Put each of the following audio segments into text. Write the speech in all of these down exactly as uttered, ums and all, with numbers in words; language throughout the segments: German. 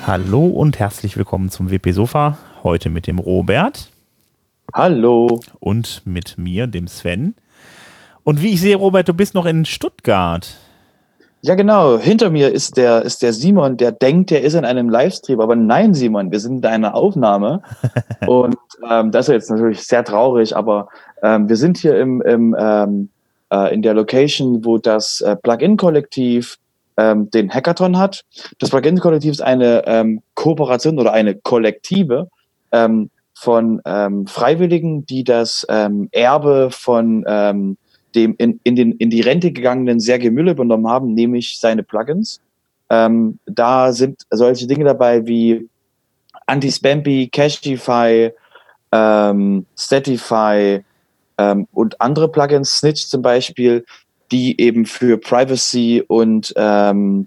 Hallo und herzlich willkommen zum W P Sofa. Heute mit dem Robert. Hallo. Und mit mir, dem Sven. Und wie ich sehe, Robert, du bist noch in Stuttgart. Ja, genau. Hinter mir ist der, ist der Simon, der denkt, der ist in einem Livestream. Aber nein, Simon, wir sind in einer Aufnahme. Und ähm, das ist jetzt natürlich sehr traurig, aber ähm, wir sind hier im, im, ähm, äh, in der Location, wo das äh, Plugin-Kollektiv ähm, den Hackathon hat. Das Plugin-Kollektiv ist eine ähm, Kooperation oder eine Kollektive ähm, von ähm, Freiwilligen, die das ähm, Erbe von ähm, dem in, in, den, in die Rente gegangenen Sergej Müller übernommen haben, nämlich seine Plugins. Ähm, da sind solche Dinge dabei wie Anti-Spampy, Cashify, ähm, Statify ähm, und andere Plugins, Snitch zum Beispiel, die eben für Privacy und ähm,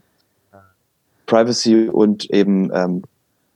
Privacy und eben ähm,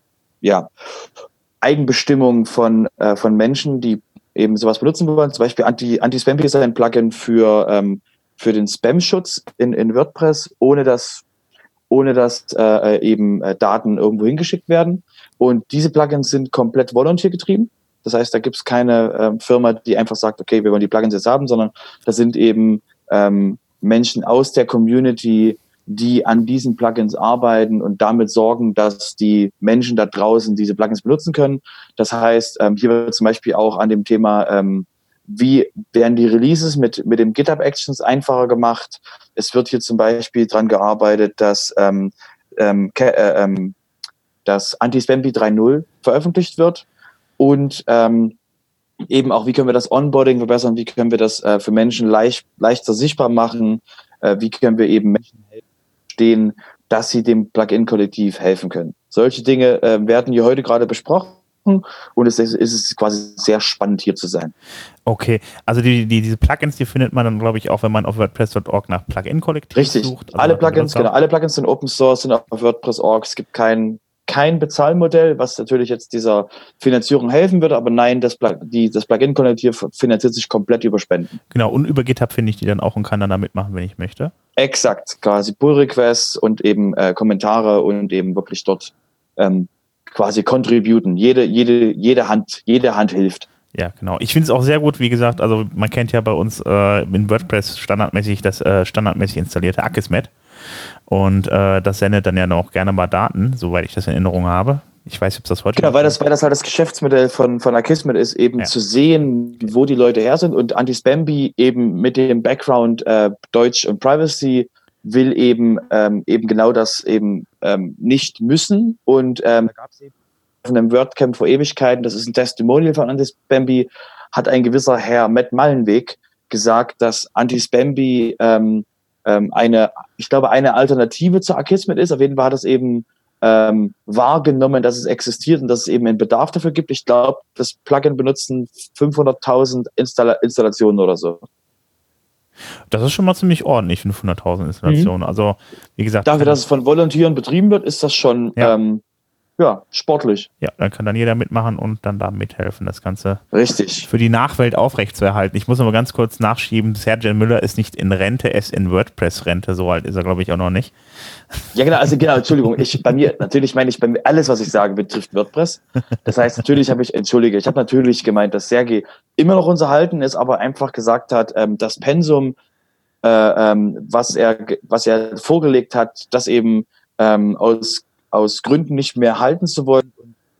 ja, Eigenbestimmung von, äh, von Menschen, die eben sowas benutzen wollen. Zum Beispiel Anti, Anti-Spampy ist ein Plugin für, ähm, für den Spam-Schutz in, in WordPress, ohne dass, ohne dass äh, eben äh, Daten irgendwo hingeschickt werden. Und diese Plugins sind komplett volunteer getrieben. Das heißt, da gibt es keine äh, Firma, die einfach sagt, okay, wir wollen die Plugins jetzt haben, sondern das sind eben ähm, Menschen aus der Community, die an diesen Plugins arbeiten und damit sorgen, dass die Menschen da draußen diese Plugins benutzen können. Das heißt, ähm, hier wird zum Beispiel auch an dem Thema, ähm, wie werden die Releases mit, mit dem GitHub Actions einfacher gemacht. Es wird hier zum Beispiel dran gearbeitet, dass ähm, ähm, äh, ähm, das Anti-Spampy drei Punkt null veröffentlicht wird und ähm, eben auch, wie können wir das Onboarding verbessern, wie können wir das äh, für Menschen leicht, leichter sichtbar machen, äh, wie können wir eben Menschen helfen, stehen, dass sie dem Plugin-Kollektiv helfen können. Solche Dinge äh, werden hier heute gerade besprochen und es ist, ist es quasi sehr spannend, hier zu sein. Okay, also die, die, diese Plugins, die findet man dann, glaube ich, auch, wenn man auf WordPress Punkt org nach Plugin-Kollektiv Richtig. sucht. Also alle Plugins, genau, alle Plugins sind Open Source, sind auf WordPress Punkt org. Es gibt kein kein Bezahlmodell, was natürlich jetzt dieser Finanzierung helfen würde, aber nein, das, die, das Plugin-Kollektiv finanziert sich komplett über Spenden. Genau, und über GitHub finde ich die dann auch und kann dann da mitmachen, wenn ich möchte. Exakt, quasi Pull-Requests und eben äh, Kommentare und eben wirklich dort ähm, quasi contributen. Jede, jede, jede Hand, jede Hand hilft. Ja, genau. Ich finde es auch sehr gut, wie gesagt, also man kennt ja bei uns äh, in WordPress standardmäßig das äh, standardmäßig installierte Akismet. Und äh, das sendet dann ja noch gerne mal Daten, soweit ich das in Erinnerung habe. Ich weiß nicht, ob das heute Genau, weil das, weil das halt das Geschäftsmodell von, von Akismet ist, eben ja. zu sehen, wo die Leute her sind. Und Anti-Spampy eben mit dem Background äh, Deutsch und Privacy will eben ähm, eben genau das eben ähm, nicht müssen. Und ähm, da gab es eben von einem WordCamp vor Ewigkeiten, das ist ein Testimonial von Anti-Spampy, hat ein gewisser Herr Matt Mallenweg gesagt, dass Anti-Spampy ähm, eine, ich glaube, eine Alternative zu Akismet ist. Auf jeden Fall hat es eben ähm, wahrgenommen, dass es existiert und dass es eben einen Bedarf dafür gibt. Ich glaube, das Plugin benutzen fünfhunderttausend Installa- Installationen oder so. Das ist schon mal ziemlich ordentlich, fünfhunderttausend Installationen. Mhm. Also, wie gesagt. Dafür, dass es von Volontieren betrieben wird, ist das schon ja. ähm, ja, sportlich. Ja, dann kann dann jeder mitmachen und dann da mithelfen, das Ganze richtig für die Nachwelt aufrechtzuerhalten. Ich muss aber ganz kurz nachschieben, Sergej Müller ist nicht in Rente, er ist in WordPress-Rente, so alt ist er, glaube ich, auch noch nicht. Ja, genau, also genau, Entschuldigung, ich, bei mir, natürlich meine ich, bei mir, alles, was ich sage, betrifft WordPress. Das heißt, natürlich habe ich, entschuldige, ich habe natürlich gemeint, dass Sergej immer noch unser Halten ist, aber einfach gesagt hat, ähm, das Pensum, äh, ähm, was er, was er vorgelegt hat, das eben ähm, aus aus Gründen nicht mehr halten zu wollen.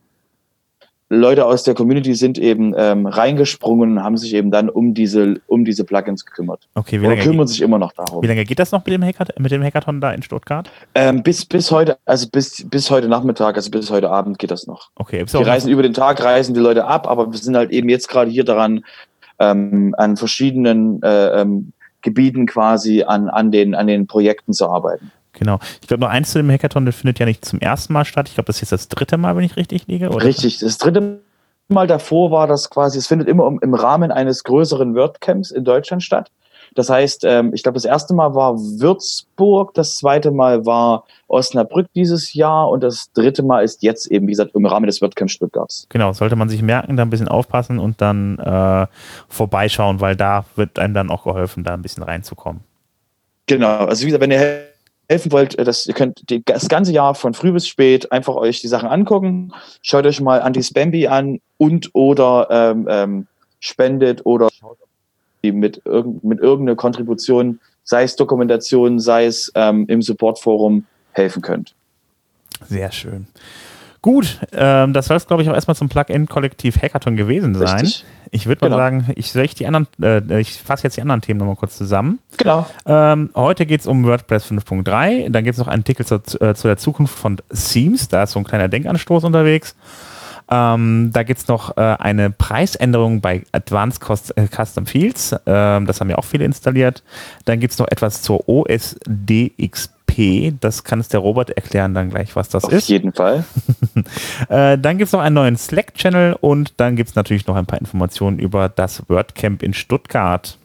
Leute aus der Community sind eben ähm, reingesprungen und haben sich eben dann um diese, um diese Plugins gekümmert. Okay, wie Oder lange kümmern geht, sich immer noch darum. Wie lange geht das noch mit dem, Hackathon, mit dem Hackathon da in Stuttgart? Ähm, bis, bis heute, also bis, bis heute Nachmittag, also bis heute Abend geht das noch. Okay. Die reisen über den Tag, reisen die Leute ab, aber wir sind halt eben jetzt gerade hier daran, ähm, an verschiedenen äh, ähm, Gebieten quasi an, an, den, an den Projekten zu arbeiten. Genau. Ich glaube, noch eins zu dem Hackathon, das findet ja nicht zum ersten Mal statt. Ich glaube, das ist jetzt das dritte Mal, wenn ich richtig liege. Oder? Richtig, das dritte Mal davor war das quasi, es findet immer im Rahmen eines größeren WordCamps in Deutschland statt. Das heißt, ähm, ich glaube, das erste Mal war Würzburg, das zweite Mal war Osnabrück dieses Jahr und das dritte Mal ist jetzt eben, wie gesagt, im Rahmen des WordCamps Stuttgarts. Genau, sollte man sich merken, da ein bisschen aufpassen und dann äh, vorbeischauen, weil da wird einem dann auch geholfen, da ein bisschen reinzukommen. Genau, also wie gesagt, wenn ihr helfen wollt, dass ihr könnt die, das ganze Jahr von früh bis spät einfach euch die Sachen angucken. Schaut euch mal Anti-Spamby an und oder ähm, ähm, spendet oder schaut mit, irgend, mit irgendeiner Kontribution, sei es Dokumentation, sei es ähm, im Supportforum, helfen könnt. Sehr schön. Gut, ähm, das soll es, glaube ich, auch erstmal zum Plugin-Kollektiv Hackathon gewesen sein. Richtig. Ich würde mal Genau. sagen, ich, soll ich, die anderen, äh, ich fasse jetzt die anderen Themen nochmal kurz zusammen. Genau. Ähm, heute geht es um WordPress fünf Punkt drei. Dann gibt es noch einen Artikel zu, äh, zu der Zukunft von Themes. Da ist so ein kleiner Denkanstoß unterwegs. Ähm, da gibt es noch äh, eine Preisänderung bei Advanced Cost, äh, Custom Fields. Ähm, das haben ja auch viele installiert. Dann gibt es noch etwas zur O S D X P. Das kann es der Robert erklären dann gleich, was das Auf ist. Auf jeden Fall. äh, dann gibt es noch einen neuen Slack-Channel und dann gibt es natürlich noch ein paar Informationen über das WordCamp in Stuttgart.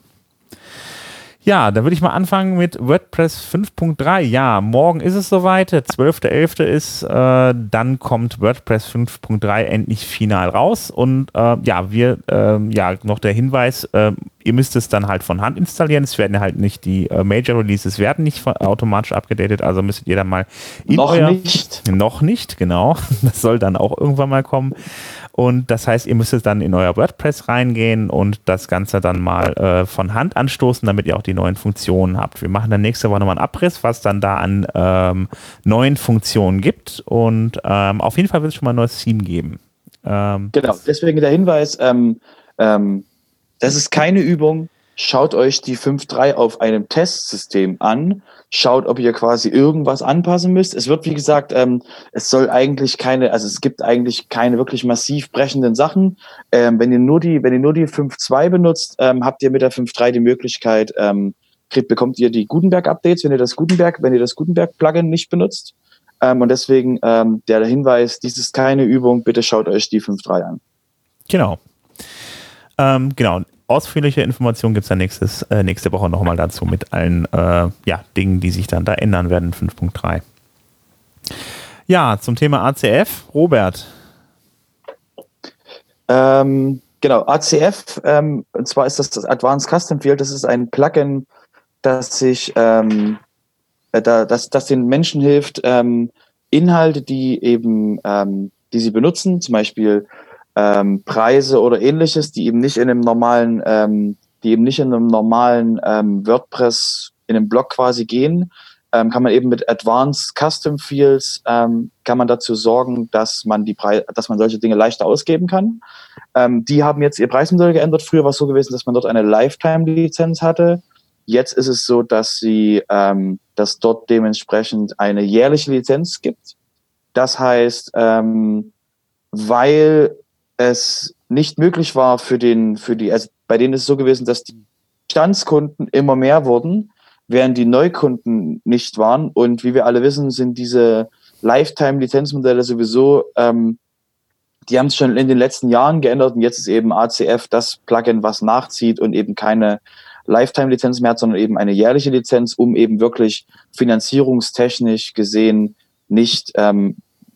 Ja, dann würde ich mal anfangen mit WordPress fünf Punkt drei. Ja, morgen ist es soweit, der zwölfter elfter ist, äh, dann kommt WordPress fünf Punkt drei endlich final raus und äh, ja, wir, äh, ja, noch der Hinweis, äh, ihr müsst es dann halt von Hand installieren, es werden halt nicht die äh, Major Releases werden nicht von, automatisch abgedatet, also müsstet ihr dann mal in Noch euer, nicht. Noch nicht, genau, das soll dann auch irgendwann mal kommen. Und das heißt, ihr müsst dann in euer WordPress reingehen und das Ganze dann mal äh, von Hand anstoßen, damit ihr auch die neuen Funktionen habt. Wir machen dann nächste Woche nochmal einen Abriss, was dann da an ähm, neuen Funktionen gibt. Und ähm, auf jeden Fall wird es schon mal ein neues Theme geben. Ähm, genau, deswegen der Hinweis, ähm, ähm, das ist keine Übung. Schaut euch die fünf Punkt drei auf einem Testsystem an. Schaut, ob ihr quasi irgendwas anpassen müsst. Es wird, wie gesagt, ähm, es soll eigentlich keine, also es gibt eigentlich keine wirklich massiv brechenden Sachen. Ähm, wenn ihr nur die, wenn ihr nur die fünf Punkt zwei benutzt, ähm, habt ihr mit der fünf Punkt drei die Möglichkeit, ähm, kriegt, bekommt ihr die Gutenberg-Updates, wenn ihr das Gutenberg, wenn ihr das Gutenberg-Plugin nicht benutzt. Ähm, und deswegen ähm, der Hinweis, dies ist keine Übung, bitte schaut euch die fünf Punkt drei an. Genau. Ähm, genau. Ausführliche Informationen gibt es dann nächstes, äh, nächste Woche nochmal dazu mit allen äh, ja, Dingen, die sich dann da ändern werden in fünf Punkt drei. Ja, zum Thema A C F, Robert. Ähm, genau, A C F, ähm, und zwar ist das das Advanced Custom Field, das ist ein Plugin, das sich, ähm, äh, da, das, das den Menschen hilft, ähm, Inhalte, die eben, ähm, die sie benutzen, zum Beispiel Ähm, Preise oder ähnliches, die eben nicht in einem normalen, ähm, die eben nicht in einem normalen ähm, WordPress in einem Blog quasi gehen, ähm, kann man eben mit Advanced Custom Fields ähm, kann man dazu sorgen, dass man die Preise, dass man solche Dinge leichter ausgeben kann. Ähm, die haben jetzt ihr Preismodell geändert. Früher war es so gewesen, dass man dort eine Lifetime-Lizenz hatte. Jetzt ist es so, dass sie, ähm, dass dort dementsprechend eine jährliche Lizenz gibt. Das heißt, ähm, weil es nicht möglich war für den, für die, also bei denen ist es so gewesen, dass die Bestandskunden immer mehr wurden, während die Neukunden nicht waren. Und wie wir alle wissen, sind diese Lifetime-Lizenzmodelle sowieso, ähm, die haben es schon in den letzten Jahren geändert und jetzt ist eben A C F das Plugin, was nachzieht und eben keine Lifetime-Lizenz mehr hat, sondern eben eine jährliche Lizenz, um eben wirklich finanzierungstechnisch gesehen nicht ähm,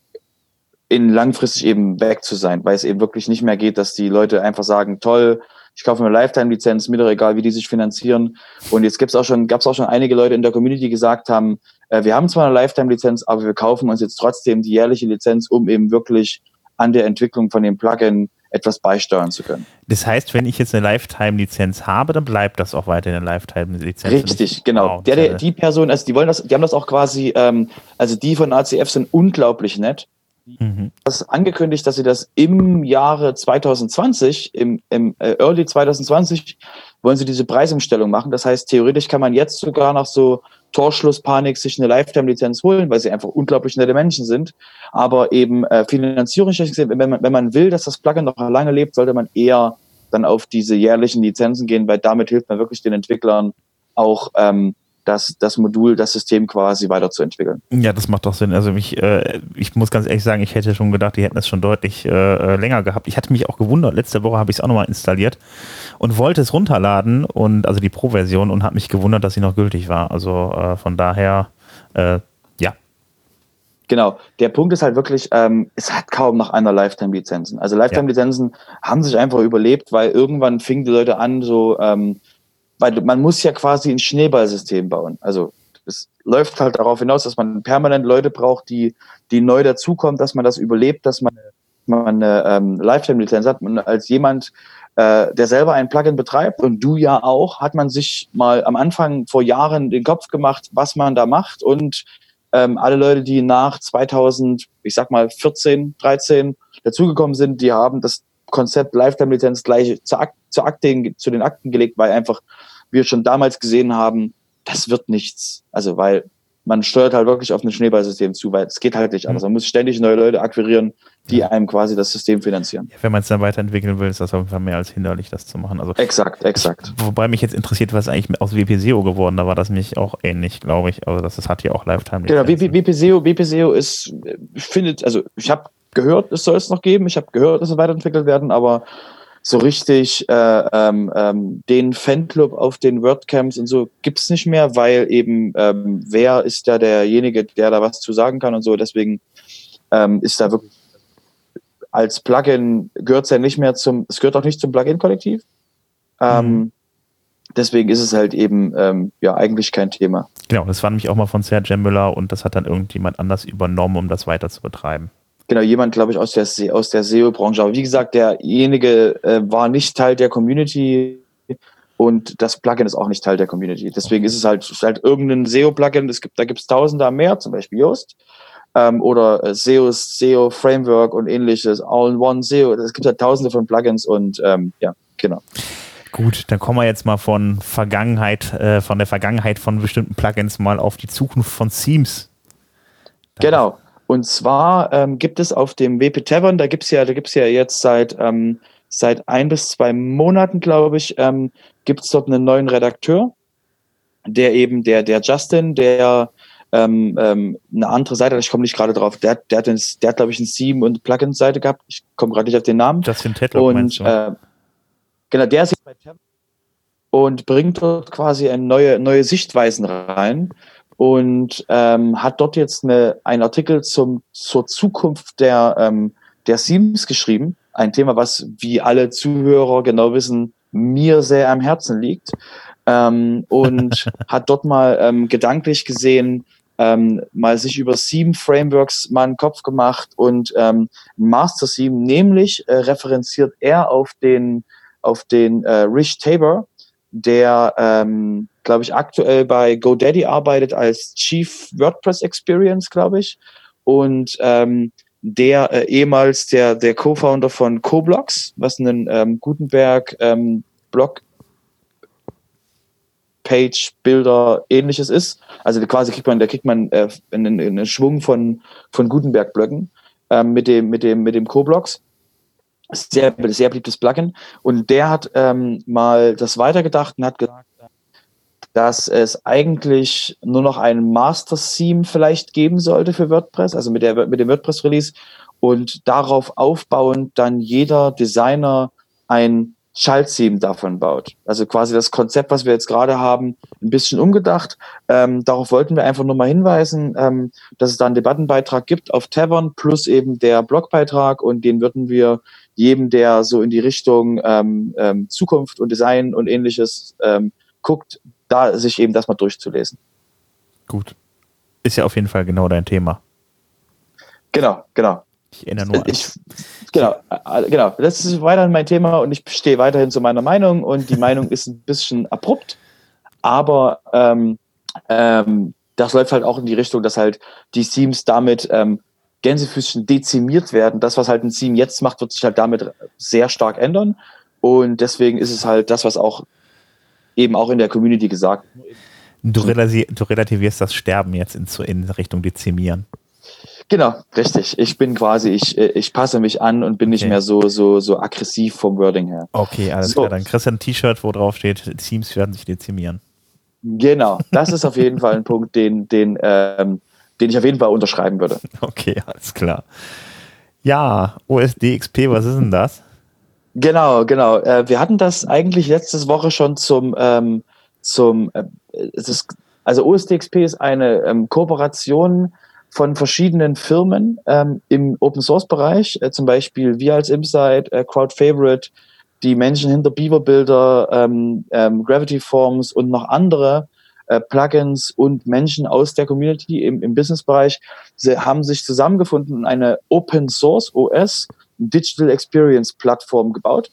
in langfristig eben weg zu sein, weil es eben wirklich nicht mehr geht, dass die Leute einfach sagen, toll, ich kaufe mir eine Lifetime-Lizenz, mir doch egal, wie die sich finanzieren. Und jetzt gibt's auch schon, gab's auch schon einige Leute in der Community, die gesagt haben, äh, wir haben zwar eine Lifetime-Lizenz, aber wir kaufen uns jetzt trotzdem die jährliche Lizenz, um eben wirklich an der Entwicklung von dem Plugin etwas beisteuern zu können. Das heißt, wenn ich jetzt eine Lifetime-Lizenz habe, dann bleibt das auch weiterhin eine Lifetime-Lizenz. Richtig, genau. Wow, der, der, die Person, also die wollen das, die haben das auch quasi, ähm, also die von A C F sind unglaublich nett. Mhm. Das angekündigt, dass sie das im Jahre zwanzig zwanzig, im, im äh, Early zwanzig zwanzig, wollen sie diese Preisumstellung machen. Das heißt, theoretisch kann man jetzt sogar nach so Torschlusspanik sich eine Lifetime-Lizenz holen, weil sie einfach unglaublich nette Menschen sind. Aber eben äh, finanzierungstechnisch, wenn man, wenn man will, dass das Plugin noch lange lebt, sollte man eher dann auf diese jährlichen Lizenzen gehen, weil damit hilft man wirklich den Entwicklern auch ähm, das, das Modul, das System quasi weiterzuentwickeln. Ja, das macht doch Sinn. Also ich, äh, ich muss ganz ehrlich sagen, ich hätte schon gedacht, die hätten das schon deutlich äh, länger gehabt. Ich hatte mich auch gewundert, letzte Woche habe ich es auch nochmal installiert und wollte es runterladen, und also die Pro-Version, und habe mich gewundert, dass sie noch gültig war. Also äh, von daher, äh, ja. Genau, der Punkt ist halt wirklich, ähm, es hat kaum nach einer Lifetime-Lizenzen. Also Lifetime-Lizenzen ja. haben sich einfach überlebt, weil irgendwann fingen die Leute an, so, ähm, weil man muss ja quasi ein Schneeballsystem bauen. Also es läuft halt darauf hinaus, dass man permanent Leute braucht, die, die neu dazukommen, dass man das überlebt, dass man, man eine ähm, Lifetime-Lizenz hat. Und als jemand, äh, der selber ein Plugin betreibt und du ja auch, hat man sich mal am Anfang vor Jahren den Kopf gemacht, was man da macht, und ähm, alle Leute, die nach zweitausend, ich sag mal vierzehn, dreizehn dazugekommen sind, die haben das Konzept Lifetime-Lizenz gleich zur Ak- zur Akte, zu den Akten gelegt, weil einfach wir schon damals gesehen haben, das wird nichts. Also weil man steuert halt wirklich auf ein Schneeballsystem zu, weil es geht halt nicht anders. Man muss ständig neue Leute akquirieren, die einem quasi das System finanzieren. Ja, wenn man es dann weiterentwickeln will, ist das auf jeden Fall mehr als hinderlich, das zu machen. Also exakt, exakt. Ich, wobei mich jetzt interessiert, was eigentlich aus W P S E O geworden, da war das nämlich auch ähnlich, glaube ich. Also das, das hat ja auch Lifetime. Genau, W P S E O, W P S E O ist, findet, also ich habe gehört, es soll es noch geben, ich habe gehört, es soll weiterentwickelt werden, aber so richtig äh, ähm, ähm, den Fanclub auf den WordCamps und so gibt's nicht mehr, weil eben ähm, wer ist da derjenige, der da was zu sagen kann und so. Deswegen ähm, ist da wirklich als Plugin gehört's ja nicht mehr zum, es gehört auch nicht zum Plugin-Kollektiv. Ähm, mhm. Deswegen ist es halt eben ähm, ja eigentlich kein Thema. Genau, das war nämlich auch mal von Serge Müller und das hat dann irgendjemand anders übernommen, um das weiter zu betreiben. Genau, jemand, glaube ich, aus der, aus der S E O-Branche. Aber wie gesagt, derjenige äh, war nicht Teil der Community und das Plugin ist auch nicht Teil der Community. Deswegen ist es halt, ist halt irgendein S E O-Plugin, es gibt, da gibt es tausende mehr, zum Beispiel Yoast, ähm, oder äh, S E O, S E O-Framework und ähnliches, All-in-One S E O. Es gibt halt tausende von Plugins und ähm, ja, genau. Gut, dann kommen wir jetzt mal von Vergangenheit, äh, von der Vergangenheit von bestimmten Plugins mal auf die Zukunft von Themes. Genau. Und zwar ähm, gibt es auf dem W P Tavern, da gibt's ja, da gibt's ja jetzt seit ähm, seit ein bis zwei Monaten, glaube ich, ähm, gibt's dort einen neuen Redakteur, der eben der der Justin, der ähm, ähm, eine andere Seite, ich komme nicht gerade drauf, der, der hat, den, der hat glaube ich, eine Theme- und Plugin-Seite gehabt. Ich komme gerade nicht auf den Namen. Justin Tedlock, meinst du? Äh, genau, der ist jetzt bei Tavern und bringt dort quasi eine neue neue Sichtweisen rein. Und ähm, hat dort jetzt eine, einen Artikel zum, zur Zukunft der, ähm, der Themes geschrieben. Ein Thema, was, wie alle Zuhörer genau wissen, mir sehr am Herzen liegt. Ähm, und hat dort mal ähm, gedanklich gesehen, ähm, mal sich über Theme-Frameworks mal einen Kopf gemacht und ähm, Master-Theme, nämlich äh, referenziert er auf den, auf den äh, Rich Tabor, der, ähm, glaube ich, aktuell bei GoDaddy arbeitet als Chief WordPress Experience, glaube ich. Und ähm, der äh, ehemals der, der Co-Founder von CoBlocks, was ein ähm, Gutenberg ähm, Blog Page, Bilder, ähnliches ist. Also quasi kriegt man, da kriegt man äh, einen, einen Schwung von, von Gutenberg-Blöcken ähm, mit dem, mit dem, mit dem CoBlocks. Sehr, sehr beliebtes Plugin. Und der hat ähm, mal das weitergedacht und hat gesagt, dass es eigentlich nur noch ein Master-Theme vielleicht geben sollte für WordPress, also mit, der, mit dem WordPress-Release, und darauf aufbauend dann jeder Designer ein Schalttheme davon baut. Also quasi das Konzept, was wir jetzt gerade haben, ein bisschen umgedacht. Ähm, darauf wollten wir einfach nur mal hinweisen, ähm, dass es da einen Debattenbeitrag gibt auf Tavern plus eben der Blogbeitrag, und den würden wir jedem, der so in die Richtung ähm, ähm, Zukunft und Design und ähnliches ähm, guckt, da sich eben das mal durchzulesen. Gut. Ist ja auf jeden Fall genau dein Thema. Genau, genau. Ich erinnere nur an. Ich, genau, genau. Das ist weiterhin mein Thema und ich stehe weiterhin zu meiner Meinung, und die Meinung ist ein bisschen abrupt, aber ähm, ähm, das läuft halt auch in die Richtung, dass halt die Themes damit ähm, Gänsefüßchen dezimiert werden. Das, was halt ein Theme jetzt macht, wird sich halt damit sehr stark ändern, und deswegen ist es halt das, was auch eben auch in der Community gesagt. Du, relasi- du relativierst das Sterben jetzt in, in Richtung Dezimieren. Genau, richtig. Ich bin quasi, ich, ich passe mich an und bin okay. nicht mehr so, so, so aggressiv vom Wording her. Okay, alles so. Klar. Dann kriegst du ein T-Shirt, wo drauf steht, Themes werden sich dezimieren. Genau, das ist auf jeden Fall ein Punkt, den, den, ähm, den ich auf jeden Fall unterschreiben würde. Okay, alles klar. Ja, O S D X P, was ist denn das? Genau, genau. Äh, wir hatten das eigentlich letzte Woche schon zum, ähm, zum äh, es ist, also O S D X P ist eine ähm, Kooperation von verschiedenen Firmen ähm, im Open-Source-Bereich, äh, zum Beispiel wir als Insight, äh, CrowdFavorite, die Menschen hinter Beaver Builder, ähm, ähm, Gravity Forms und noch andere, äh, Plugins und Menschen aus der Community im, im Businessbereich sie haben sich zusammengefunden und eine Open Source O S Digital Experience Plattform gebaut,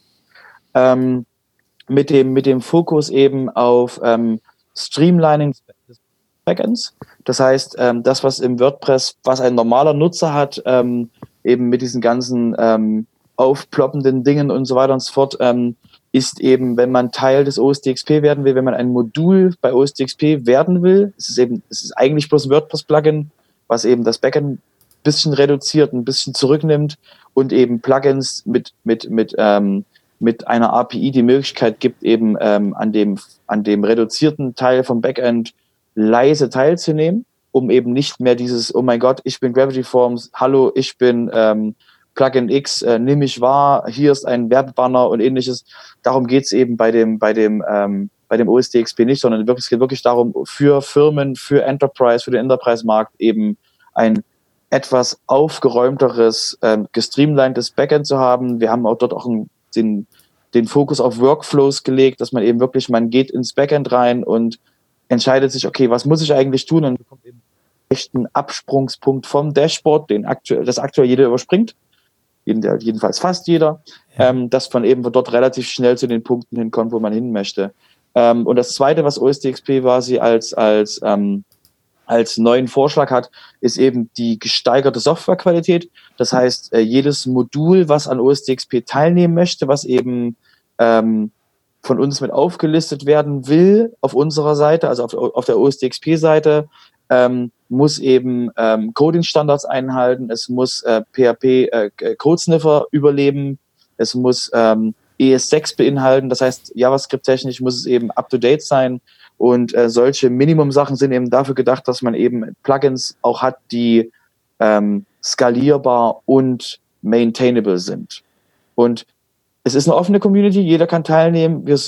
ähm, mit dem, mit dem Fokus eben auf ähm, Streamlining des Backends. Das heißt, ähm, das, was im WordPress, was ein normaler Nutzer hat, ähm, eben mit diesen ganzen ähm, aufploppenden Dingen und so weiter und so fort, ähm, ist eben, wenn man Teil des O S D X P werden will, wenn man ein Modul bei O S D X P werden will, es ist eben, es ist eigentlich bloß ein WordPress-Plugin, was eben das Backend ein bisschen reduziert, ein bisschen zurücknimmt und eben Plugins mit, mit, mit, ähm, mit einer A P I die Möglichkeit gibt, eben ähm, an dem, an dem reduzierten Teil vom Backend leise teilzunehmen, um eben nicht mehr dieses, oh mein Gott, ich bin Gravity Forms, hallo, ich bin ähm, Plugin X, äh, nimm mich wahr, hier ist ein Werbebanner und ähnliches. Darum geht's eben bei dem, bei dem, ähm, bei dem O S D X P nicht, sondern wirklich, es geht wirklich darum, für Firmen, für Enterprise, für den Enterprise-Markt eben ein etwas aufgeräumteres, ähm, gestreamlinedes Backend zu haben. Wir haben auch dort auch einen, den, den Fokus auf Workflows gelegt, dass man eben wirklich, man geht ins Backend rein und entscheidet sich, okay, was muss ich eigentlich tun, und bekommt eben einen Absprungspunkt vom Dashboard, den aktuell, das aktuell jeder überspringt, jedenfalls fast jeder, ja. ähm, dass man eben dort relativ schnell zu den Punkten hinkommt, wo man hin möchte. Ähm, und das Zweite, was O S D X P quasi als, als, ähm, als neuen Vorschlag hat, ist eben die gesteigerte Softwarequalität. Das heißt, äh, jedes Modul, was an O S D X P teilnehmen möchte, was eben ähm, von uns mit aufgelistet werden will auf unserer Seite, also auf, auf der O S D X P-Seite, ähm, muss eben ähm, Coding-Standards einhalten, es muss äh, P H P äh, Codesniffer überleben, es muss ähm, E S sechs beinhalten, das heißt, JavaScript-technisch muss es eben up-to-date sein, und äh, solche Minimum-Sachen sind eben dafür gedacht, dass man eben Plugins auch hat, die ähm, skalierbar und maintainable sind. Und es ist eine offene Community, jeder kann teilnehmen. Wir,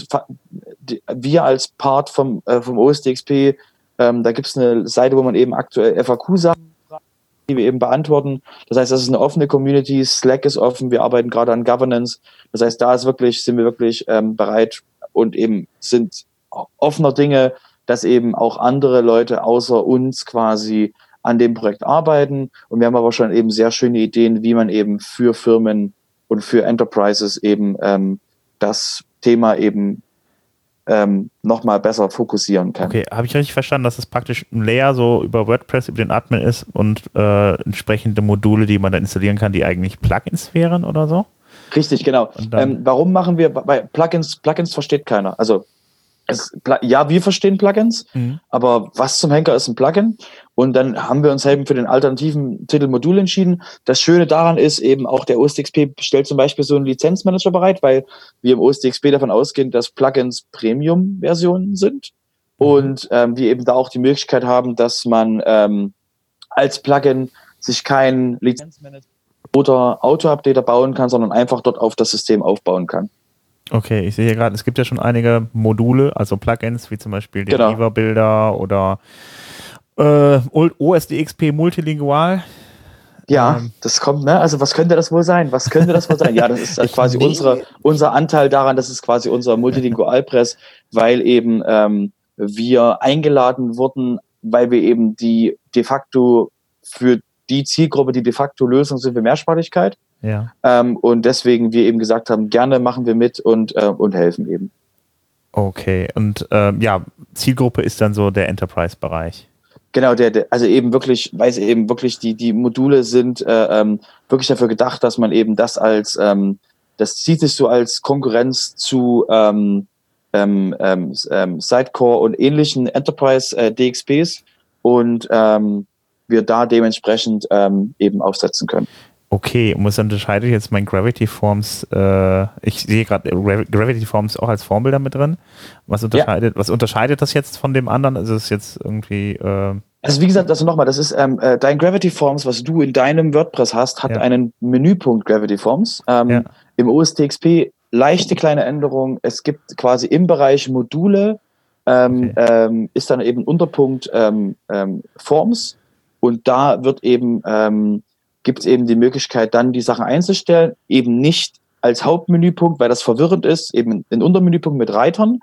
wir als Part vom, äh, vom O S D X P, ähm, da gibt es eine Seite, wo man eben aktuell F A Q-Sachen, die wir eben beantworten. Das heißt, das ist eine offene Community, Slack ist offen, wir arbeiten gerade an Governance. Das heißt, da ist wirklich, sind wir wirklich ähm, bereit und eben sind offener Dinge, dass eben auch andere Leute außer uns quasi an dem Projekt arbeiten. Und wir haben aber schon eben sehr schöne Ideen, wie man eben für Firmen und für Enterprises eben ähm, das Thema eben ähm, nochmal besser fokussieren kann. Okay, habe ich richtig verstanden, dass es praktisch ein Layer so über WordPress, über den Admin ist und äh, entsprechende Module, die man dann installieren kann, die eigentlich Plugins wären oder so? Richtig, genau. Ähm, warum machen wir, bei Plugins, Plugins versteht keiner. Also Es, ja, wir verstehen Plugins, mhm. aber was zum Henker ist ein Plugin? Und dann haben wir uns eben für den alternativen Titel Modul entschieden. Das Schöne daran ist eben auch, der O S D X P stellt zum Beispiel so einen Lizenzmanager bereit, weil wir im O S D X P davon ausgehen, dass Plugins Premium-Versionen sind. Mhm. Und ähm, wir eben da auch die Möglichkeit haben, dass man ähm, als Plugin sich kein Lizenzmanager oder Auto-Updater bauen kann, sondern einfach dort auf das System aufbauen kann. Okay, ich sehe hier gerade, es gibt ja schon einige Module, also Plugins, wie zum Beispiel den genau. Beaver-Builder oder äh, O S D X P Multilingual. Ja, ähm. das kommt, ne? Also was könnte das wohl sein? Was könnte das wohl sein? Ja, das ist quasi unsere, unser Anteil daran, das ist quasi unser Multilingual-Press, weil eben ähm, wir eingeladen wurden, weil wir eben die de facto für die Zielgruppe, die de facto Lösung sind für Mehrsprachigkeit. Ja. Ähm, und deswegen wir eben gesagt haben, gerne machen wir mit und, äh, und helfen eben. Okay, und ähm, ja, Zielgruppe ist dann so der Enterprise-Bereich. Genau, der, der, also eben wirklich, weil es eben wirklich die, die Module sind äh, ähm, wirklich dafür gedacht, dass man eben das als, ähm, das sieht sich so als Konkurrenz zu ähm, ähm, ähm, Sidecore und ähnlichen Enterprise äh, D X Ps und ähm, wir da dementsprechend ähm, eben aufsetzen können. Okay, und was unterscheidet jetzt mein Gravity Forms? Äh, ich sehe gerade Gravity Forms auch als Formbilder mit drin. Was unterscheidet, ja. was unterscheidet das jetzt von dem anderen? Ist es jetzt irgendwie. Äh also, wie gesagt, also nochmal, das ist ähm, äh, dein Gravity Forms, was du in deinem WordPress hast, hat ja. einen Menüpunkt Gravity Forms. Ähm, ja. Im O S D X P leichte kleine Änderung. Es gibt quasi im Bereich Module, ähm, okay. ähm, ist dann eben Unterpunkt ähm, ähm, Forms und da wird eben. Ähm, gibt es eben die Möglichkeit, dann die Sachen einzustellen, eben nicht als Hauptmenüpunkt, weil das verwirrend ist, eben in Untermenüpunkt mit Reitern,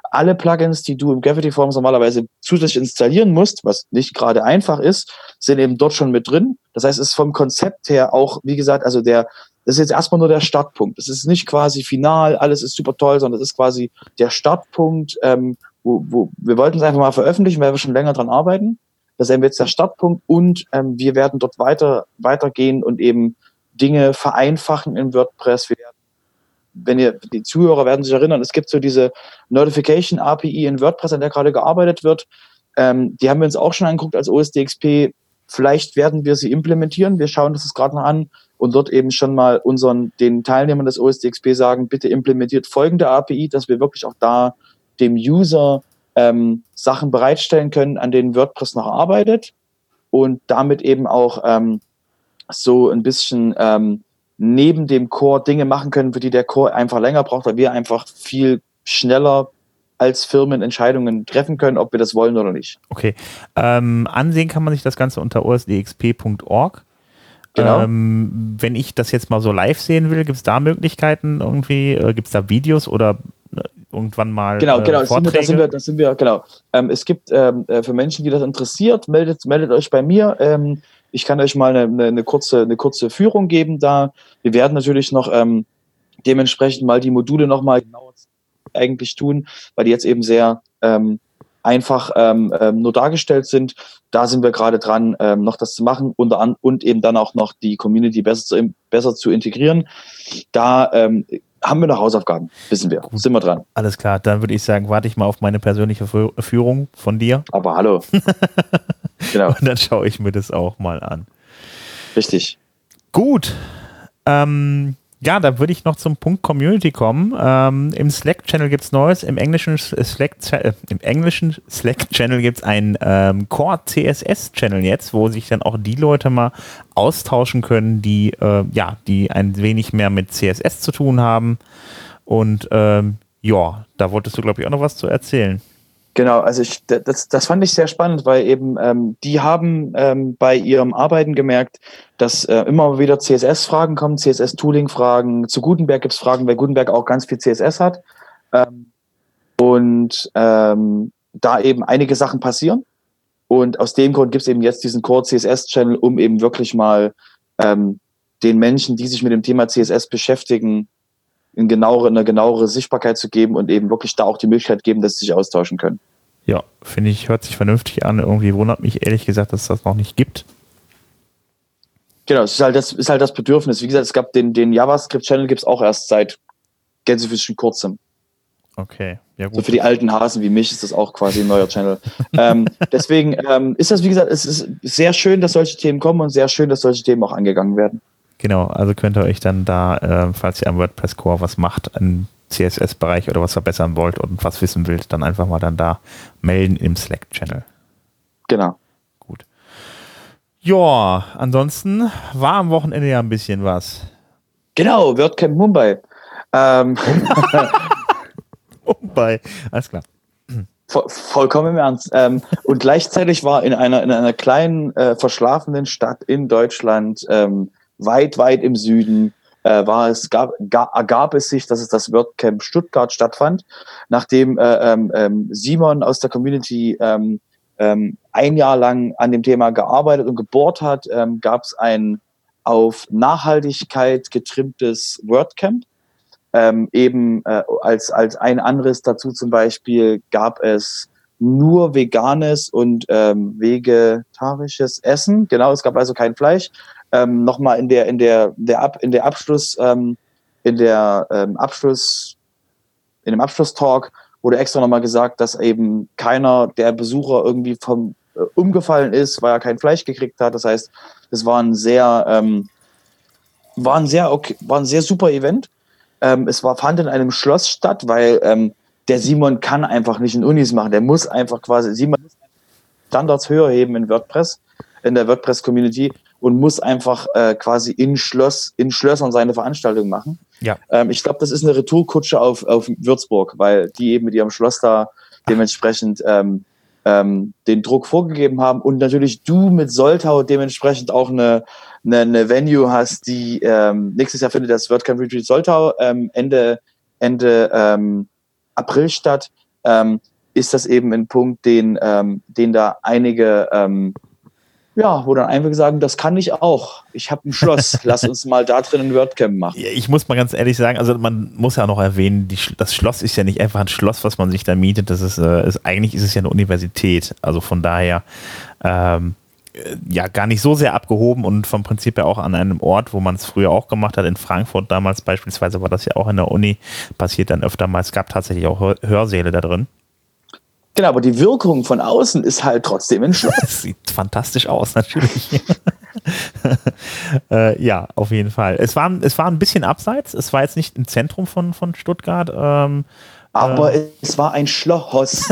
alle Plugins, die du im Gravity Forms normalerweise zusätzlich installieren musst, was nicht gerade einfach ist, sind eben dort schon mit drin. Das heißt, es ist vom Konzept her auch, wie gesagt, also der, das ist jetzt erstmal nur der Startpunkt. Es ist nicht quasi final, alles ist super toll, sondern es ist quasi der Startpunkt, ähm, wo, wo wir wollten es einfach mal veröffentlichen, weil wir schon länger dran arbeiten. Das ist eben jetzt der Startpunkt und ähm, wir werden dort weiter weitergehen und eben Dinge vereinfachen in WordPress. Wir werden, wenn ihr, die Zuhörer werden sich erinnern, es gibt so diese Notification A P I in WordPress, an der gerade gearbeitet wird. Ähm, die haben wir uns auch schon angeguckt als O S D X P. Vielleicht werden wir sie implementieren. Wir schauen uns das gerade noch an und dort eben schon mal unseren, den Teilnehmern des O S D X P sagen, bitte implementiert folgende A P I, dass wir wirklich auch da dem User ähm, Sachen bereitstellen können, an denen WordPress noch arbeitet und damit eben auch ähm, so ein bisschen ähm, neben dem Core Dinge machen können, für die der Core einfach länger braucht, weil wir einfach viel schneller als Firmen Entscheidungen treffen können, ob wir das wollen oder nicht. Okay. Ähm, ansehen kann man sich das Ganze unter o s d x p punkt org. Genau. Ähm, wenn ich das jetzt mal so live sehen will, gibt es da Möglichkeiten irgendwie? Äh, gibt es da Videos oder äh, irgendwann mal Genau, genau, äh, das sind wir, Vorträge? das sind wir, das sind wir, genau. Ähm, es gibt ähm, äh, für Menschen, die das interessiert, meldet, meldet euch bei mir. Ähm, ich kann euch mal eine, eine, eine, kurze, eine kurze Führung geben da. Wir werden natürlich noch ähm, dementsprechend mal die Module nochmal genauer eigentlich tun, weil die jetzt eben sehr ähm, einfach ähm, ähm, nur dargestellt sind. Da sind wir gerade dran, ähm, noch das zu machen unter an, und eben dann auch noch die Community besser zu, besser zu integrieren. Da ähm, haben wir noch Hausaufgaben, wissen wir. Gut. Sind wir dran. Alles klar, dann würde ich sagen, warte ich mal auf meine persönliche Fü- Führung von dir. Aber hallo. Genau. Und dann schaue ich mir das auch mal an. Richtig. Gut. Ähm, ja, da würde ich noch zum Punkt Community kommen. Ähm, Im Slack-Channel gibt es Neues. Im englischen Slack, äh, im englischen Slack-Channel gibt es einen ähm, Core-C S S-Channel jetzt, wo sich dann auch die Leute mal austauschen können, die, äh, ja, die ein wenig mehr mit C S S zu tun haben. Und ähm, ja, da wolltest du, glaube ich, auch noch was zu erzählen. Genau, also ich, das, das fand ich sehr spannend, weil eben ähm, die haben ähm, bei ihrem Arbeiten gemerkt, dass äh, immer wieder C S S-Fragen kommen, C S S-Tooling-Fragen. Zu Gutenberg gibt es Fragen, weil Gutenberg auch ganz viel C S S hat. Ähm, und ähm, da eben einige Sachen passieren. Und aus dem Grund gibt es eben jetzt diesen Core-C S S-Channel, um eben wirklich mal ähm, den Menschen, die sich mit dem Thema C S S beschäftigen, eine genauere, eine genauere Sichtbarkeit zu geben und eben wirklich da auch die Möglichkeit geben, dass sie sich austauschen können. Ja, finde ich, hört sich vernünftig an. Irgendwie wundert mich ehrlich gesagt, dass es das noch nicht gibt. Genau, es ist halt das, ist halt das Bedürfnis. Wie gesagt, es gab den, den JavaScript-Channel gibt es auch erst seit gänsefüßchen kurzem. Okay, ja gut. So für die alten Hasen wie mich ist das auch quasi ein neuer Channel. ähm, deswegen ähm, ist das, wie gesagt, es ist sehr schön, dass solche Themen kommen und sehr schön, dass solche Themen auch angegangen werden. Genau, also könnt ihr euch dann da, äh, falls ihr am WordPress Core was macht, im C S S-Bereich oder was verbessern wollt und was wissen wollt, dann einfach mal dann da melden im Slack-Channel. Genau. Gut. Ja, ansonsten war am Wochenende ja ein bisschen was. Genau, WordCamp Mumbai. Ähm, Mumbai, alles klar. Voll, vollkommen im Ernst. Ähm, und gleichzeitig war in einer, in einer kleinen, äh, verschlafenen Stadt in Deutschland, ähm, weit, weit im Süden, äh, war es, gab, ga, ergab es sich, dass es das WordCamp Stuttgart stattfand, nachdem äh, ähm, Simon aus der Community ähm, ähm, ein Jahr lang an dem Thema gearbeitet und gebohrt hat, ähm, gab es ein auf Nachhaltigkeit getrimmtes WordCamp. Ähm, eben äh, als, als ein Anriss dazu zum Beispiel gab es nur veganes und ähm, vegetarisches Essen. Genau, es gab also kein Fleisch. Ähm, nochmal in der in der der Ab in der Abschluss ähm, in der ähm, Abschluss in dem Abschlusstalk wurde extra nochmal gesagt, dass eben keiner der Besucher irgendwie vom äh, umgefallen ist, weil er kein Fleisch gekriegt hat. Das heißt, es war ein sehr ähm, war ein sehr okay, war ein sehr super Event. Ähm, es war, fand in einem Schloss statt, weil ähm, der Simon kann einfach nicht in Unis machen. Der muss einfach quasi, Simon muss Standards höher heben in WordPress, in der WordPress-Community und muss einfach äh, quasi in Schloss, in Schlössern seine Veranstaltung machen. Ja. Ähm, ich glaube, das ist eine Retourkutsche auf, auf Würzburg, weil die eben mit ihrem Schloss da dementsprechend ähm, ähm, den Druck vorgegeben haben und natürlich du mit Soltau dementsprechend auch eine, eine, eine Venue hast, die ähm, nächstes Jahr findet das WordCamp Retreat Soltau ähm, Ende, Ende ähm, April statt. ähm, ist das eben ein Punkt, den, ähm, den da einige, ähm, ja, wo dann einige sagen, das kann ich auch. Ich habe ein Schloss, lass uns mal da drin ein WordCamp machen. Ich muss mal ganz ehrlich sagen, also man muss ja noch erwähnen, die, das Schloss ist ja nicht einfach ein Schloss, was man sich da mietet, das ist, äh, ist eigentlich ist es ja eine Universität, also von daher ähm, ja gar nicht so sehr abgehoben und vom Prinzip her auch an einem Ort, wo man es früher auch gemacht hat, in Frankfurt damals beispielsweise war das ja auch in der Uni, passiert dann öfter mal, es gab tatsächlich auch Hör Hörsäle da drin. Genau, aber die Wirkung von außen ist halt trotzdem ein Schloss. Das sieht fantastisch aus, natürlich. äh, ja, auf jeden Fall. Es war, es war ein bisschen abseits, es war jetzt nicht im Zentrum von, von Stuttgart. Ähm, aber äh, es war ein Schloss.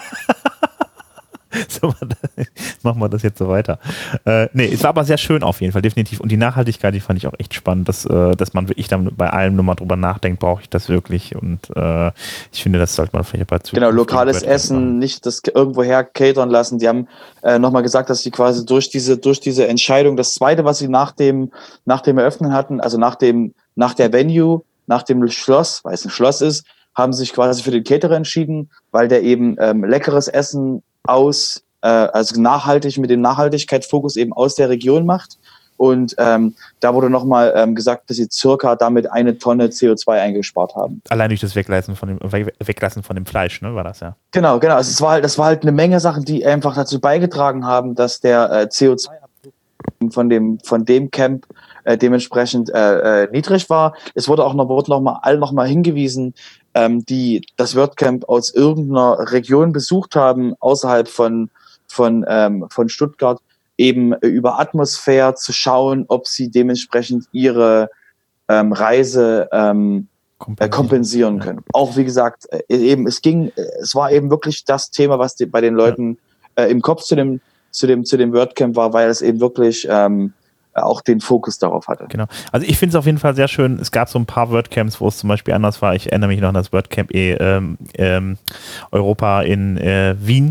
So, machen wir das jetzt so weiter. Äh, nee, es war aber sehr schön auf jeden Fall, definitiv. Und die Nachhaltigkeit, die fand ich auch echt spannend, dass, äh, dass man wirklich dann bei allem nochmal drüber nachdenkt, brauche ich das wirklich? Und äh, ich finde, das sollte man vielleicht bei Genau, lokales Essen, machen. Nicht das irgendwoher catern lassen. Die haben äh, nochmal gesagt, dass sie quasi durch diese, durch diese Entscheidung, das Zweite, was sie nach dem, nach dem Eröffnen hatten, also nach dem, nach der Venue, nach dem Schloss, weil es ein Schloss ist, haben sie sich quasi für den Caterer entschieden, weil der eben ähm, leckeres Essen aus, äh, also nachhaltig mit dem Nachhaltigkeitsfokus eben aus der Region macht. Und ähm, da wurde nochmal ähm, gesagt, dass sie circa damit eine Tonne C O zwei eingespart haben. Allein durch das Weglassen von dem, Weglassen von dem Fleisch, ne, war das ja? Genau, genau. Also es war halt, das war halt eine Menge Sachen, die einfach dazu beigetragen haben, dass der äh, C O zwei Abdruck von dem, von dem Camp äh, dementsprechend äh, äh, niedrig war. Es wurde auch noch, wurde noch mal all noch mal hingewiesen, ähm, die das WordCamp aus irgendeiner Region besucht haben, außerhalb von, von, ähm, von Stuttgart, eben äh, über Atmosphäre zu schauen, ob sie dementsprechend ihre ähm, Reise ähm, kompensieren, äh, kompensieren können. Ja. Auch wie gesagt, äh, eben es ging, äh, es war eben wirklich das Thema, was die, bei den Leuten ja. äh, im Kopf zu dem, zu dem, zu dem WordCamp war, weil es eben wirklich ähm, auch den Fokus darauf hatte. Genau. Also ich finde es auf jeden Fall sehr schön. Es gab so ein paar WordCamps, wo es zum Beispiel anders war. Ich erinnere mich noch an das WordCamp eh, ähm, ähm, Europa in äh, Wien.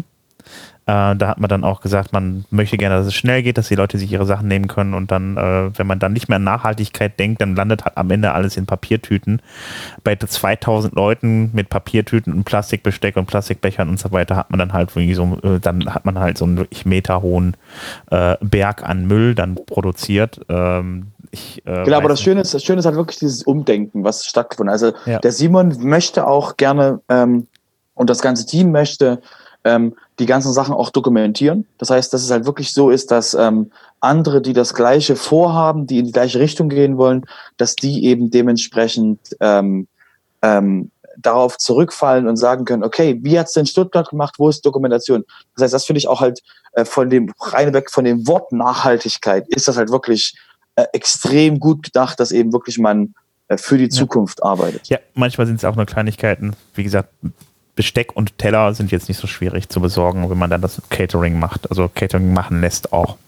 Äh, da hat man dann auch gesagt, man möchte gerne, dass es schnell geht, dass die Leute sich ihre Sachen nehmen können und dann, äh, wenn man dann nicht mehr an Nachhaltigkeit denkt, dann landet halt am Ende alles in Papiertüten. Bei zweitausend Leuten mit Papiertüten und Plastikbesteck und Plastikbechern und so weiter hat man dann halt irgendwie so, äh, dann hat man halt so einen wirklich meterhohen äh, Berg an Müll dann produziert. Ähm, ich, äh, genau, aber das Schöne ist, das Schöne ist halt wirklich dieses Umdenken, was stattgefunden hat. Also ja. Der Simon möchte auch gerne ähm, und das ganze Team möchte ähm, die ganzen Sachen auch dokumentieren. Das heißt, dass es halt wirklich so ist, dass ähm, andere, die das Gleiche vorhaben, die in die gleiche Richtung gehen wollen, dass die eben dementsprechend ähm, ähm, darauf zurückfallen und sagen können, okay, wie hat's denn Stuttgart gemacht, wo ist Dokumentation? Das heißt, das finde ich auch halt äh, von dem, rein weg von dem Wort Nachhaltigkeit, ist das halt wirklich äh, extrem gut gedacht, dass eben wirklich man äh, für die Zukunft ja. arbeitet. Ja, manchmal sind es auch nur Kleinigkeiten, wie gesagt, Besteck und Teller sind jetzt nicht so schwierig zu besorgen, wenn man dann das Catering macht. Also Catering machen lässt auch.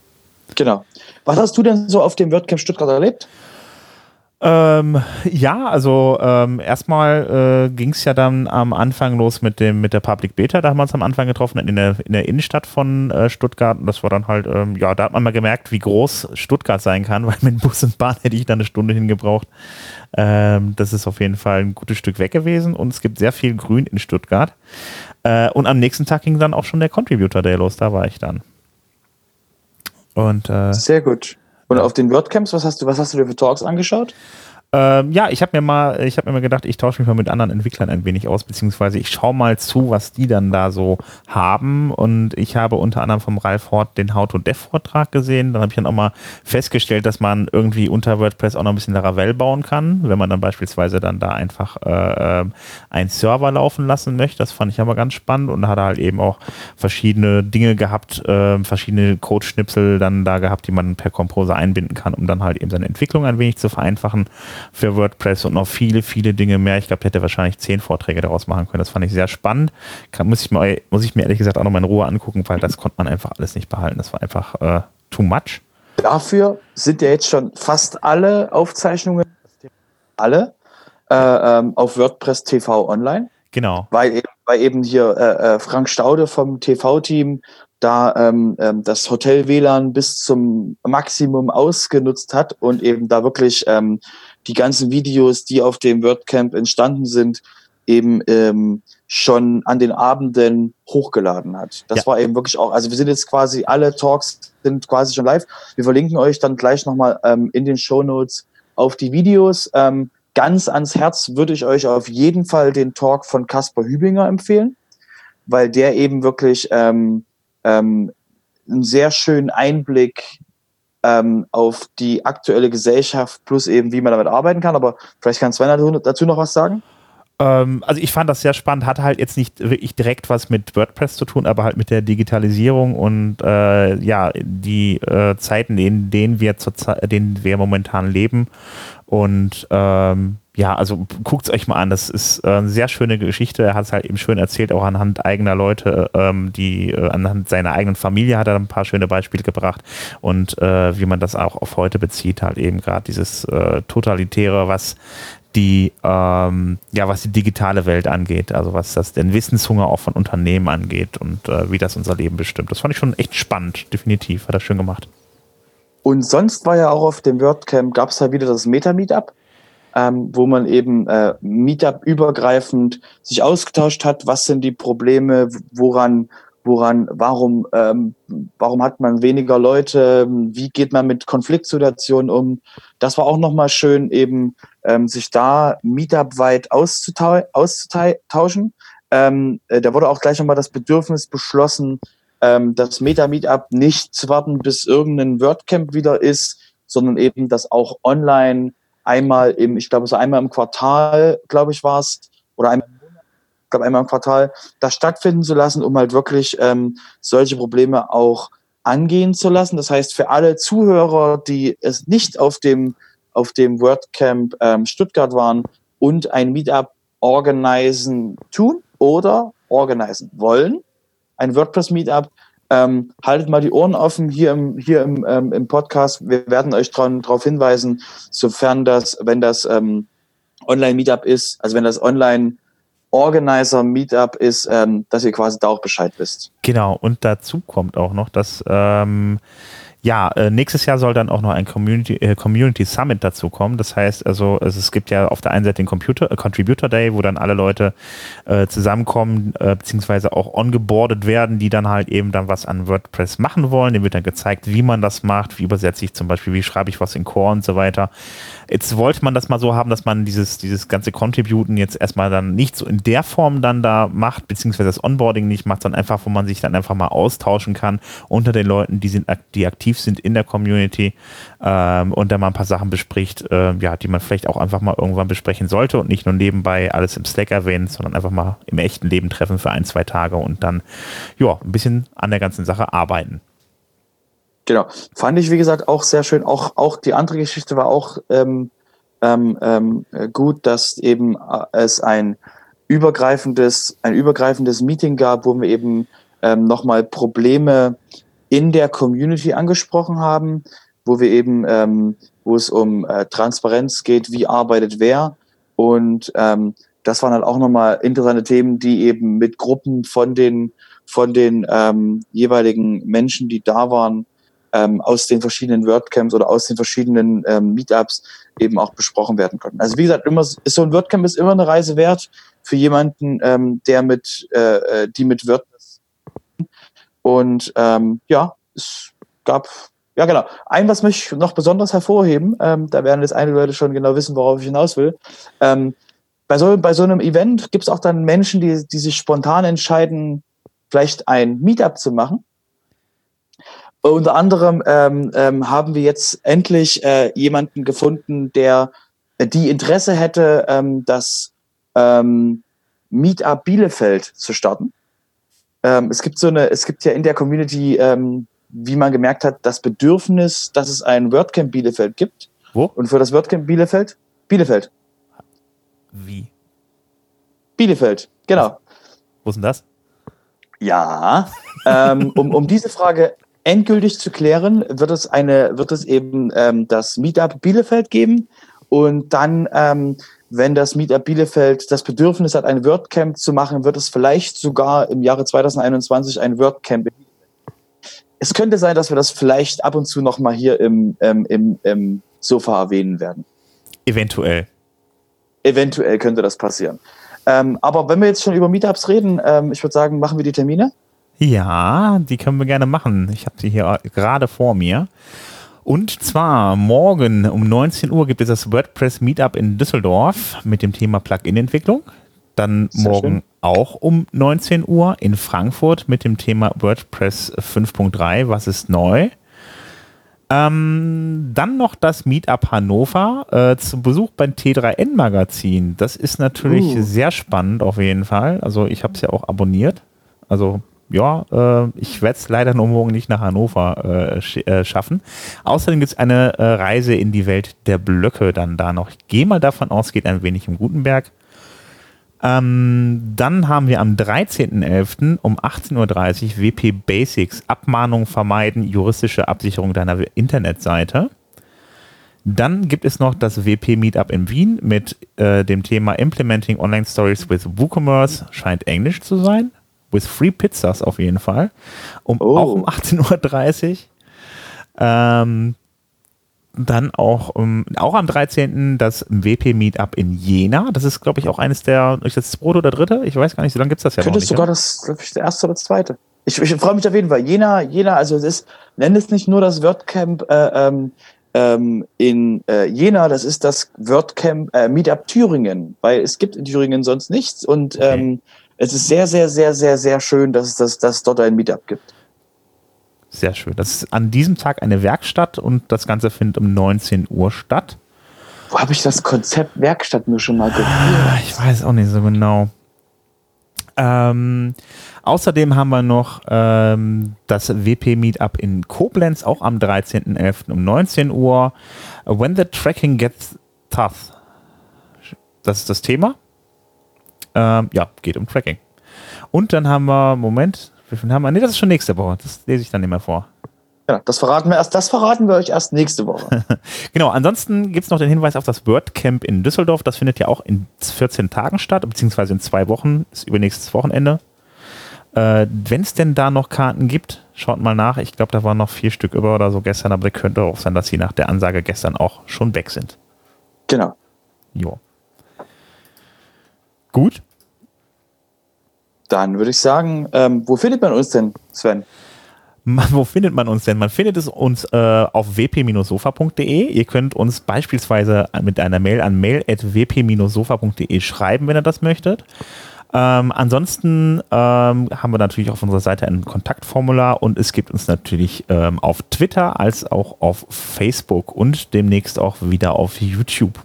Genau. Was hast du denn so auf dem WordCamp Stuttgart erlebt? Ähm, ja, also ähm, erstmal äh, ging es ja dann am Anfang los mit dem mit der Public Beta, da haben wir uns am Anfang getroffen in der, in der Innenstadt von äh, Stuttgart und das war dann halt, ähm, ja, da hat man mal gemerkt, wie groß Stuttgart sein kann, weil mit Bus und Bahn hätte ich da eine Stunde hingebraucht. Ähm, das ist auf jeden Fall ein gutes Stück weg gewesen und es gibt sehr viel Grün in Stuttgart. Äh, und am nächsten Tag ging dann auch schon der Contributor Day los, da war ich dann. Und, äh, sehr gut. Und auf den WordCamps, was hast du, was hast du dir für Talks angeschaut? Ähm, ja, ich habe mir mal, ich habe mir mal gedacht, ich tausche mich mal mit anderen Entwicklern ein wenig aus, beziehungsweise ich schaue mal zu, was die dann da so haben. Und ich habe unter anderem vom Ralf Hort den How-to-Dev-Vortrag gesehen. Dann habe ich dann auch mal festgestellt, dass man irgendwie unter WordPress auch noch ein bisschen Laravel bauen kann, wenn man dann beispielsweise dann da einfach äh, einen Server laufen lassen möchte. Das fand ich aber ganz spannend und da hat er halt eben auch verschiedene Dinge gehabt, äh, verschiedene Code-Schnipsel dann da gehabt, die man per Composer einbinden kann, um dann halt eben seine Entwicklung ein wenig zu vereinfachen für WordPress und noch viele, viele Dinge mehr. Ich glaube, der hätte wahrscheinlich zehn Vorträge daraus machen können. Das fand ich sehr spannend. Kann, muss, ich mal, muss ich mir ehrlich gesagt auch noch mal in Ruhe angucken, weil das konnte man einfach alles nicht behalten. Das war einfach äh, too much. Dafür sind ja jetzt schon fast alle Aufzeichnungen, alle, äh, ähm, auf WordPress T V online. Genau. Weil eben, weil eben hier äh, Frank Staude vom T V-Team da ähm, ähm, das Hotel W L A N bis zum Maximum ausgenutzt hat und eben da wirklich ähm, die ganzen Videos, die auf dem WordCamp entstanden sind, eben ähm, schon an den Abenden hochgeladen hat. Das ja. war eben wirklich auch, also wir sind jetzt quasi, alle Talks sind quasi schon live. Wir verlinken euch dann gleich nochmal ähm, in den Shownotes auf die Videos. Ähm, ganz ans Herz würde ich euch auf jeden Fall den Talk von Caspar Hübinger empfehlen, weil der eben wirklich ähm, ähm, einen sehr schönen Einblick ähm, auf die aktuelle Gesellschaft plus eben, wie man damit arbeiten kann. Aber vielleicht kann Sven dazu noch was sagen. Also ich fand das sehr spannend, hat halt jetzt nicht wirklich direkt was mit WordPress zu tun, aber halt mit der Digitalisierung und äh, ja, die äh, Zeiten, in denen wir zur Zeit, denen wir momentan leben. Und ähm, ja, also guckt es euch mal an, das ist äh, eine sehr schöne Geschichte. Er hat es halt eben schön erzählt, auch anhand eigener Leute, ähm, die äh, anhand seiner eigenen Familie hat er ein paar schöne Beispiele gebracht und äh, wie man das auch auf heute bezieht, halt eben gerade dieses äh, Totalitäre, was die, ähm, ja, was die digitale Welt angeht, also was das den Wissenshunger auch von Unternehmen angeht und äh, wie das unser Leben bestimmt. Das fand ich schon echt spannend, definitiv, hat er schön gemacht. Und sonst war ja auch auf dem WordCamp, gab es ja wieder das Meta-Meetup, ähm, wo man eben äh, Meetup-übergreifend sich ausgetauscht hat, was sind die Probleme, woran woran, warum, ähm, warum hat man weniger Leute, wie geht man mit Konfliktsituationen um. Das war auch nochmal schön, eben ähm, sich da Meetup-weit auszutau- auszutauschen. Ähm, äh, da wurde auch gleich nochmal das Bedürfnis beschlossen, ähm, das Meta-Meetup nicht zu warten, bis irgendein WordCamp wieder ist, sondern eben das auch online einmal im, ich glaube so einmal im Quartal, glaube ich war es, oder einmal ich glaube einmal im Quartal, das stattfinden zu lassen, um halt wirklich ähm, solche Probleme auch angehen zu lassen. Das heißt, für alle Zuhörer, die es nicht auf dem, auf dem WordCamp ähm, Stuttgart waren und ein Meetup organisieren tun oder organisieren wollen, ein WordPress-Meetup, ähm, haltet mal die Ohren offen hier im, hier im, ähm, im Podcast. Wir werden euch darauf hinweisen, sofern das, wenn das ähm, Online-Meetup ist, also wenn das Online Organizer Meetup ist, ähm, dass ihr quasi da auch Bescheid wisst. Genau, und dazu kommt auch noch, dass ähm, ja, äh, nächstes Jahr soll dann auch noch ein Community, äh, Community Summit dazu kommen. Das heißt, also es, es gibt ja auf der einen Seite den Computer, äh, Contributor Day, wo dann alle Leute äh, zusammenkommen, äh, beziehungsweise auch ongeboardet werden, die dann halt eben dann was an WordPress machen wollen. Dem wird dann gezeigt, wie man das macht, wie übersetze ich zum Beispiel, wie schreibe ich was in Core und so weiter. Jetzt wollte man das mal so haben, dass man dieses, dieses ganze Contributen jetzt erstmal dann nicht so in der Form dann da macht, beziehungsweise das Onboarding nicht macht, sondern einfach, wo man sich dann einfach mal austauschen kann unter den Leuten, die sind, die aktiv sind in der Community ähm, und dann mal ein paar Sachen bespricht, äh, ja, die man vielleicht auch einfach mal irgendwann besprechen sollte und nicht nur nebenbei alles im Slack erwähnen, sondern einfach mal im echten Leben treffen für ein, zwei Tage und dann ja, ein bisschen an der ganzen Sache arbeiten. Genau, fand ich wie gesagt auch sehr schön. Auch, auch die andere Geschichte war auch ähm, ähm, ähm, gut, dass eben äh, es ein übergreifendes, ein übergreifendes Meeting gab, wo wir eben ähm, nochmal Probleme in der Community angesprochen haben, wo wir eben, ähm, wo es um äh, Transparenz geht, wie arbeitet wer. Und ähm, das waren halt auch nochmal interessante Themen, die eben mit Gruppen von den, von den ähm, jeweiligen Menschen, die da waren, ähm, aus den verschiedenen WordCamps oder aus den verschiedenen ähm, Meetups eben auch besprochen werden konnten. Also wie gesagt, immer ist so ein WordCamp ist immer eine Reise wert für jemanden, ähm, der mit, äh, die mit WordPress und ähm, ja, es gab, ja genau, ein, was möchte ich noch besonders hervorheben, ähm, da werden jetzt einige Leute schon genau wissen, worauf ich hinaus will. Ähm, bei, so, bei so einem Event gibt es auch dann Menschen, die, die sich spontan entscheiden, vielleicht ein Meetup zu machen. Unter anderem ähm, ähm, haben wir jetzt endlich äh, jemanden gefunden, der äh, die Interesse hätte, ähm, das ähm, Meetup Bielefeld zu starten. Ähm, es gibt so eine, es gibt ja in der Community, ähm, wie man gemerkt hat, das Bedürfnis, dass es ein WordCamp Bielefeld gibt. Wo? Und für das WordCamp Bielefeld? Bielefeld. Wie? Bielefeld, genau. Wo ist denn das? Ja, ähm, um, um diese Frage endgültig zu klären, wird es eine, wird es eben ähm, das Meetup Bielefeld geben und dann, ähm, wenn das Meetup Bielefeld das Bedürfnis hat, ein WordCamp zu machen, wird es vielleicht sogar im Jahre zwanzig einundzwanzig ein WordCamp. Es könnte sein, dass wir das vielleicht ab und zu noch mal hier im, ähm, im, im Sofa erwähnen werden. Eventuell. Eventuell könnte das passieren. Ähm, aber wenn wir jetzt schon über Meetups reden, ähm, ich würde sagen, machen wir die Termine? Ja, die können wir gerne machen. Ich habe sie hier gerade vor mir. Und zwar morgen um neunzehn Uhr gibt es das WordPress Meetup in Düsseldorf mit dem Thema Plugin-Entwicklung. Dann Sehr morgen schön. auch um neunzehn Uhr in Frankfurt mit dem Thema WordPress fünf Punkt drei, was ist neu? Ähm, dann noch das Meetup Hannover äh, zu Besuch beim T drei N Magazin. Das ist natürlich Uh. sehr spannend auf jeden Fall. Also ich habe es ja auch abonniert. Also ja, äh, ich werde es leider nur morgen nicht nach Hannover äh, sch äh, schaffen. Außerdem gibt es eine äh, Reise in die Welt der Blöcke dann da noch. Ich gehe mal davon aus, geht ein wenig im Gutenberg. Ähm, dann haben wir am dreizehnten elften um achtzehn Uhr dreißig W P Basics, Abmahnung vermeiden, juristische Absicherung deiner Internetseite. Dann gibt es noch das W P Meetup in Wien mit äh, dem Thema Implementing Online Stories with WooCommerce, scheint Englisch zu sein, with Free Pizzas auf jeden Fall, um, Oh. auch um achtzehn Uhr dreißig. Ähm, Dann auch, um, auch am dreizehnten das W P Meetup in Jena. Das ist, glaube ich, auch eines der, ist das zweite oder dritte? Ich weiß gar nicht, so lange gibt es das ja Könnte noch nicht. sogar oder? das, glaube ich, der erste oder das zweite. Ich, ich freue mich auf jeden Fall. Jena, Jena, also es ist, nenn es nicht nur das WordCamp äh, ähm, ähm, in äh, Jena, das ist das WordCamp äh, Meetup Thüringen, weil es gibt in Thüringen sonst nichts und Okay. ähm, es ist sehr, sehr, sehr, sehr, sehr schön, dass es das, dass es dort ein Meetup gibt. Sehr schön. Das ist an diesem Tag eine Werkstatt und das Ganze findet um neunzehn Uhr statt. Wo habe ich das Konzept Werkstatt mir schon mal gehört? Ich weiß auch nicht so genau. Ähm, außerdem haben wir noch ähm, das W P Meetup in Koblenz, auch am dreizehnten elften um neunzehn Uhr. When the tracking gets tough. Das ist das Thema. Ähm, ja, geht um Tracking. Und dann haben wir, Moment, wie viel haben wir? Nee, das ist schon nächste Woche. Das lese ich dann nicht mehr vor. Ja, das verraten wir erst, das verraten wir euch erst nächste Woche. Genau, ansonsten gibt es noch den Hinweis auf das WordCamp in Düsseldorf. Das findet ja auch in vierzehn Tagen statt, beziehungsweise in zwei Wochen, ist übernächstes Wochenende. Äh, Wenn es denn da noch Karten gibt, schaut mal nach. Ich glaube, da waren noch vier Stück über oder so gestern, aber könnte auch sein, dass sie nach der Ansage gestern auch schon weg sind. Genau. Jo. Gut. Dann würde ich sagen, ähm, wo findet man uns denn, Sven? Man, wo findet man uns denn? Man findet es uns äh, auf w p sofa punkt de. Ihr könnt uns beispielsweise mit einer Mail an mail at w p sofa punkt de schreiben, wenn ihr das möchtet. Ähm, ansonsten ähm, haben wir natürlich auf unserer Seite ein Kontaktformular und es gibt uns natürlich ähm, auf Twitter als auch auf Facebook und demnächst auch wieder auf YouTube.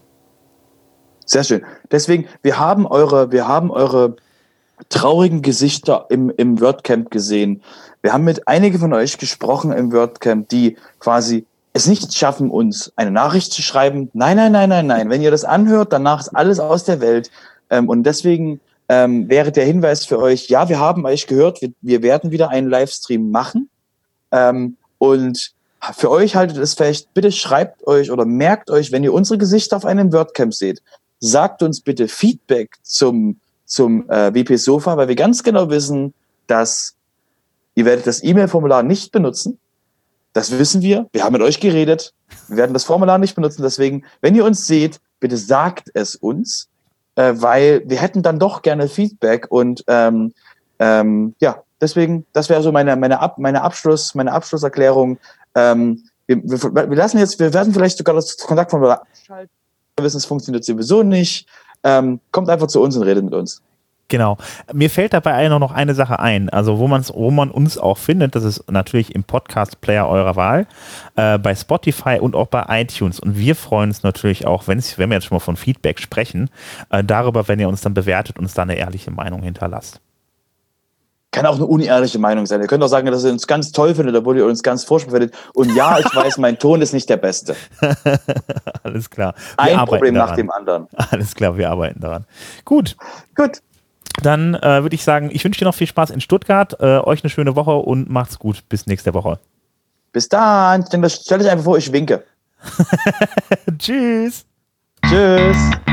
Sehr schön. Deswegen, wir haben eure, wir haben eure traurigen Gesichter im, im WordCamp gesehen. Wir haben mit einigen von euch gesprochen im WordCamp, die quasi es nicht schaffen, uns eine Nachricht zu schreiben. Nein, nein, nein, nein, nein. Wenn ihr das anhört, danach ist alles aus der Welt. Ähm, und deswegen ähm, wäre der Hinweis für euch, ja, wir haben euch gehört, wir, wir werden wieder einen Livestream machen. Ähm, und für euch haltet es fest, bitte schreibt euch oder merkt euch, wenn ihr unsere Gesichter auf einem WordCamp seht, sagt uns bitte Feedback zum zum äh, W P Sofa, weil wir ganz genau wissen, dass ihr werdet das E-Mail-Formular nicht benutzen. Das wissen wir. Wir haben mit euch geredet. Wir werden das Formular nicht benutzen. Deswegen, wenn ihr uns seht, bitte sagt es uns, äh, weil wir hätten dann doch gerne Feedback und ähm, ähm, ja, deswegen, das wäre so meine meine Ab, meine Abschluss meine Abschlusserklärung. Ähm, wir, wir, wir lassen jetzt, wir werden vielleicht sogar das Kontaktformular abschalten. Wir wissen, es funktioniert sowieso nicht. Ähm, kommt einfach zu uns und redet mit uns. Genau. Mir fällt dabei noch eine Sache ein. Also wo, man's, wo man uns auch findet, das ist natürlich im Podcast-Player eurer Wahl, äh, bei Spotify und auch bei iTunes. Und wir freuen uns natürlich auch, wenn's, wenn wir jetzt schon mal von Feedback sprechen, äh, darüber, wenn ihr uns dann bewertet und uns da eine ehrliche Meinung hinterlasst. Kann auch eine unehrliche Meinung sein. Ihr könnt auch sagen, dass ihr uns ganz toll findet, obwohl ihr uns ganz furchtbar findet. Und ja, ich weiß, mein Ton ist nicht der beste. Alles klar. Wir Ein Problem daran. nach dem anderen. Alles klar, wir arbeiten daran. Gut. Gut. Dann äh, würde ich sagen, ich wünsche dir noch viel Spaß in Stuttgart, äh, euch eine schöne Woche und macht's gut. Bis nächste Woche. Bis dann. Stell dich einfach vor, ich winke. Tschüss. Tschüss.